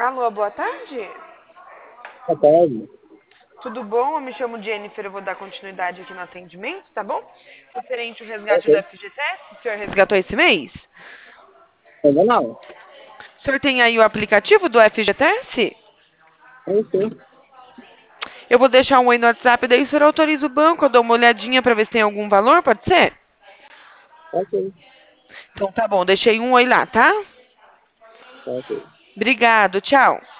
Alô, boa tarde. Boa tarde. Tudo bom? Eu me chamo Jennifer, eu vou dar continuidade aqui no atendimento, tá bom? Referente ao resgate do Ok. FGTS, o senhor resgatou esse mês? Ainda não. O senhor tem aí o aplicativo do FGTS? Sim, sim. Eu vou deixar um oi no WhatsApp, daí o senhor autoriza o banco, eu dou uma olhadinha pra ver se tem algum valor, pode ser? Ok. Então tá bom, deixei um oi lá, tá? Ok. Obrigado, tchau.